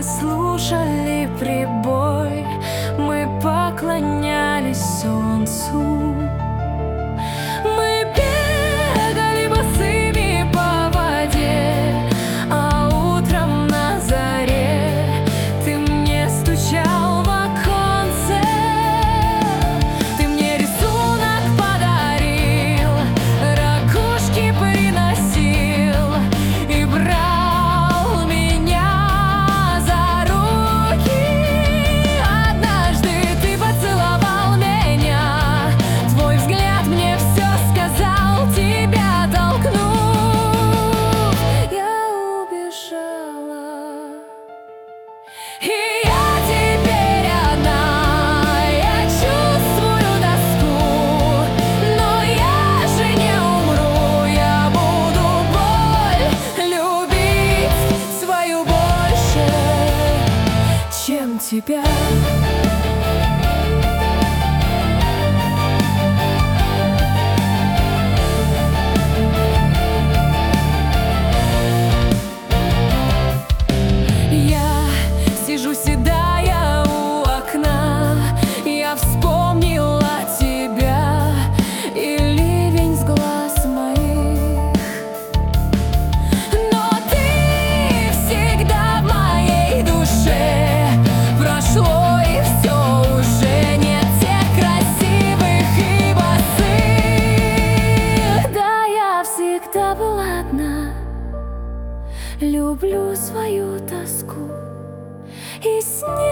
слушали прибой, мы поклонялись солнцу. Мы бегали босыми по воде, а утром на заре ты мне стучал в оконце. Ты мне рисунок подарил, ракушки приносил и брал меня за руки. Однажды ты поцеловал меня, твой взгляд мне все сказал, тебя толкнув, я убежала. И я теперь одна, я чувствую тоску, но я же не умру, я буду боль любить свою больше, чем тебя. Я сижу седая у окна, я вспомнила тебя и ливень с глаз моих. Но ты всегда в моей душе, прошло и все уже нет тех красивых и босых. Да, я всегда была одна, люблю свою тоску и снег.